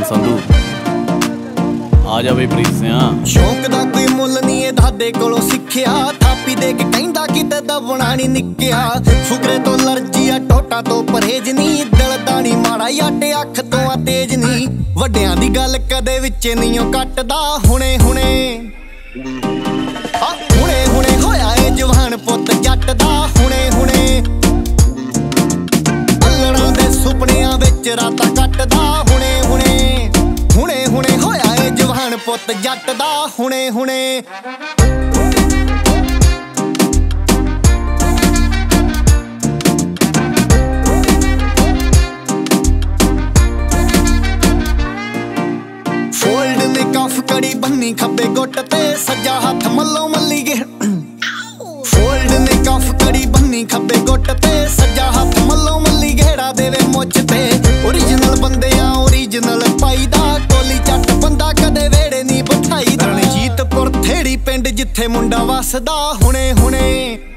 ਜਵਾਨ ਸੰਧੂ ਆ ਜਾ ਬਈ ਪ੍ਰੀਤ ਸਿਆ। ਸ਼ੌਕ ਦਾ ਕੋਈ ਮੁੱਲ ਨਹੀਂ ਇਹ ਦਾਦੇ ਕੋਲੋਂ ਸਿੱਖਿਆ, ਥਾਪੀ ਦੇ ਕੇ ਕਹਿੰਦਾ ਕਿਤੇ ਦਬਣਾ ਨਹੀਂ ਨਿੱਕਿਆ। ਫੁਕਰੇ ਤੋਂ ਅਲਰਜੀ ਆ, ਟੋਟਾ ਤੋਂ ਪਰਹੇਜ ਨਹੀਂ, ਦਿਲ ਦਾ ਨਹੀਂ ਮਾੜਾ ਯਾਟੇ ਅੱਖ ਤੋਂ ਆ ਤੇਜ ਨਹੀਂ। ਵੱਡਿਆਂ ਦੀ ਗੱਲ ਕਦੇ ਵਿੱਚ ਨਹੀਂ ਉਹ ਕੱਟਦਾ, ਹੁਣੇ ਹੁਣੇ ਹੁਣੇ ਹੁਣੇ ਹੋਇਆ ਏ ਜਵਾਨ ਪੁੱਤ ਜੱਟ ਦਾ। ਹੁਣੇ ਹੁਣੇ ਅੱਲੜਾਂ ਦੇ ਸੁਪਨਿਆਂ ਵਿੱਚ ਰਾਤਾਂ ਕੱਟਦਾ। ਹੁਣੇ ਹੁਣੇ ਹੁਣੇ ਹੁਣੇ ਹੋਇਆ ਏ ਜਵਾਨ ਪੁੱਤ ਜੱਟ ਦਾ। ਹੁਣੇ ਹੁਣੇ ਫੋਲਡ ਨੇ ਕਫ ਕੜੀ ਬੰਨੀ ਖੱਬੇ ਗੁੱਟ ਤੇ, ਸੱਜਾ ਹੱਥ ਮੱਲੋ ਮੱਲੀ ਗੇ। ਫੋਲਡ ਨੇ ਕਫ ਕੜੀ ਬੰਨੀ ਖੱਬੇ ਗੁੱਟ ਤੇ, ਸੱਜਾ ਹੱਥ ਮੱਲੋ ਮੱਲੀ ਘੇੜਾ ਦੇਵੇ ਮੁੱਛ ਤੇ। ਓਰੀਜਨਲ ਬੰਦਿਆਂ ਓਰੀਜਨਲ ਪਾਈਦਾ, ਕੋਲੀ ਚੱਟ ਬੰਦਾ ਕਦੇ ਵੇੜੇ ਨਹੀਂ ਬਿਠਾਈ। ਰਣਜੀਤਪੁਰ ਥੇੜੀ ਪਿੰਡ ਜਿੱਥੇ ਮੁੰਡਾ ਵਸਦਾ। ਹੁਣੇ ਹੁਣੇ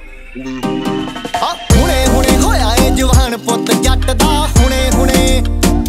ਹੁਣੇ ਹੁਣੇ ਹੋਇਆ ਏ ਜਵਾਨ ਪੁੱਤ ਜੱਟ ਦਾ। ਹੁਣੇ ਹੁਣੇ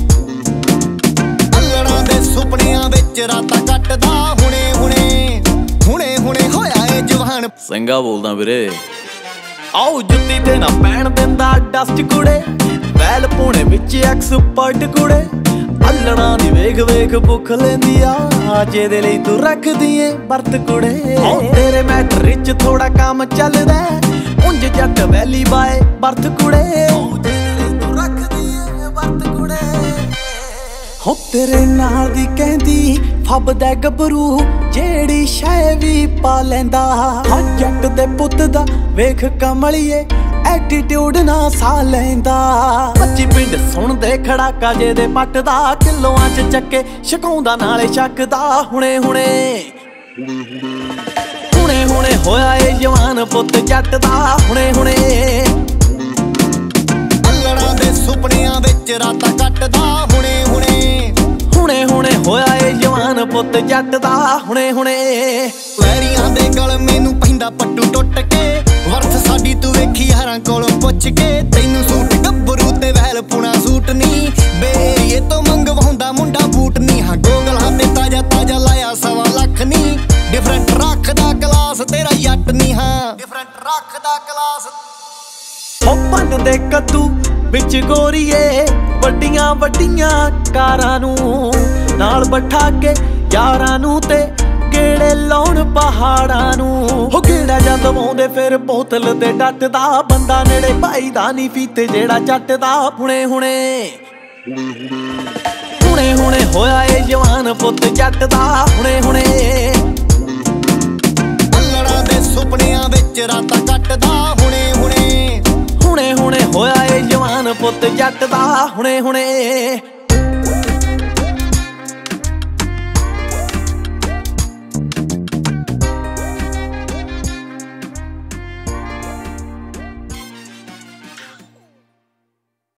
ਅੱਲੜਾਂ ਦੇ ਸੁਪਨਿਆਂ ਵਿੱਚ ਰਾਤਾਂ ਕੱਟਦਾ। ਹੁਣੇ ਹੁਣੇ ਹੁਣੇ ਹੁਣੇ ਹੋਇਆ ਏ ਜਵਾਨ। ਸਿੰਘਾ ਬੋਲਦਾ ਵੀਰੇ। ਆਓ ਜੁੱਤੀ ਤੇ ਨਾ ਪੈਣ ਦਿੰਦਾ ਡਸਟ ਕੁੜੇ, ਵੈਲ ਪੂਣੇ ਵਿੱਚ ਐਕਸਪਰਟ ਕੁੜੇ। ਅੱਲੜਾਂ ਦੀ ਵੇਖ ਵੇਖ ਭੁੱਖ ਲੈਂਦੀ ਆ, ਜਿਹਦੇ ਲਈ ਤੂੰ ਰੱਖਦੀ ਏ ਵਰਤ ਕੁੜੇ। ਤੇਰੇ ਮੈਟਰ ਵਿੱਚ ਥੋੜਾ ਕੰਮ ਚੱਲਦਾ, ਉਂਝ ਜੱਟ ਵੈਲੀ ਬਾਏ ਵਰਤ ਕੁੜੇ। ਜਿਹਦੇ ਲਈ ਤੂੰ ਰੱਖਦੀ ਏ ਵਰਤ ਕੁੜੇ। ਹੋ ਤੇਰੇ ਨਾਲ ਦੀ ਕਹਿੰਦੀ ਫੱਬਦਾ ਗੱਭਰੂ, ਜਿਹੜੀ ਸ਼ੈ ਵੀ ਪਾ ਲੈਂਦਾ। ਹਾਂ ਜੱਟ ਦੇ ਪੁੱਤ ਦਾ ਵੇਖ ਕਮਲੀਏ, ਐਟੀਟਿਊਡ ਨਾ ਸਾਹ ਲੈਂਦਾ। 25 ਪਿੰਡ ਸੁਣਦੇ ਖੜਾਕਾ ਜਿਹਦੇ ਪੱਟ ਦਾ, ਕਿਲੋਆਂ ਚ ਚੱਕੇ ਛਕਾਉਂਦਾ ਨਾਲੇ ਛੱਕਦਾ। ਹੁਣੇ ਹੁਣੇ ਹੁਣੇ ਹੁਣੇ ਹੋਇਆ ਏ ਜਵਾਨ ਪੁੱਤ ਜੱਟ ਦਾ। ਹੁਣੇ ਹੁਣੇ ਅੱਲੜਾਂ ਦੇ ਸੁਪਨਿਆਂ ਵਿੱਚ ਰਾਤਾਂ ਕੱਟਦਾ। ਹੁਣੇ ਹੁਣੇ ਹੁਣੇ ਹੁਣੇ ਹੋਇਆ ਏ ਜਵਾਨ ਪੁੱਤ ਜੱਟ ਦਾ। ਹੁਣੇ ਹੁਣੇ ਵੈਰੀਆਂ ਦੇ ਗਲ ਮੈਨੂੰ ਪੈਂਦਾ ਪੱਟੂ ਟੁੱਟ ਕੇ, ਵਰਥ ਸਾਡੀ ਤੂੰ ਵੇਖੀ ਹਰਾਂ ਕੋਲੋਂ ਪੁੱਛ ਕੇ। ਤੈਨੂੰ ਸੂਟ ਗੱਭਰੂ ਤੇ ਵੈਲ ਪੁਣਾ ਸੂਟ ਨਹੀਂ, ਬੇਰੀਏ ਤੋਂ ਮੰਗਵਾਉਂਦਾ ਮੁੰਡਾ ਬੂਟ ਨਹੀਂ। ਹਾਂ ਗੋਗਲਾਂ ਤੇ ਤਾਜ਼ਾ ਤਾਜ਼ਾ ਲਾਇਆ 1.25 ਲੱਖ ਨਹੀਂ, ਡਿਫਰੈਂਟ ਰੱਖਦਾ ਕਲਾਸ ਤੇਰਾ ਜੱਟ ਨਹੀਂ। ਹਾਂ ਡਿਫਰੈਂਟ ਰੱਖਦਾ ਕਲਾਸ। ਉਹ ਭੰਨ ਦੇ ਕੱਦੂ ਵਿੱਚ ਗੋਰੀਏ, ਵੱਡੀਆਂ ਵੱਡੀਆਂ ਕਾਰਾਂ ਨੂੰ ਨਾਲ ਬਿਠਾ ਕੇ ਯਾਰਾਂ ਨੂੰ, ਤੇ ਗੇੜੇ ਲਾਉਣ ਪਹਾੜਾਂ ਨੂੰ। ਹੋ ਗੇੜਾ ਜਦ ਦਵਾਉਂਦੇ ਫਿਰ ਬੋਤਲ ਤੇ ਡੱਟਦਾ, ਬੰਦਾ ਨੇੜੇ ਭਾਈ ਦਾ ਨਹੀਂ ਫੀਤੇ ਜਿਹੜਾ ਚੱਟਦਾ। ਹੁਣੇ ਹੁਣੇ ਹੁਣੇ ਹੁਣੇ ਹੋਇਆ ਏ ਜਵਾਨ ਪੁੱਤ ਜੱਟ ਦਾ। ਹੁਣੇ ਹੁਣੇ ਅੱਲੜਾਂ ਦੇ ਸੁਪਨਿਆਂ ਵਿੱਚ ਰਾਤਾਂ ਕੱਟਦਾ। ਹੁਣੇ ਹੁਣੇ ਹੁਣੇ ਹੁਣੇ ਹੋਇਆ ਏ ਜਵਾਨ ਪੁੱਤ ਜੱਟ ਦਾ। ਹੁਣੇ ਹੁਣੇ